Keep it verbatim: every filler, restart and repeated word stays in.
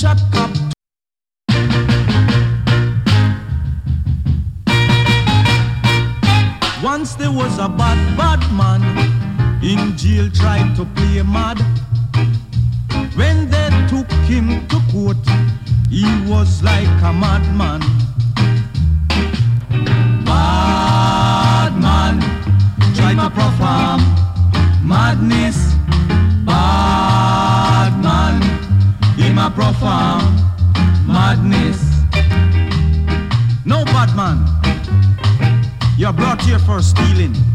shot cop. Once there was a bad, bad man in jail, tried to play mad. When they took him to court, he was like a madman. Bad man, try to perform madness. Bad man, him a perform madness. No bad man, you're brought here for stealing.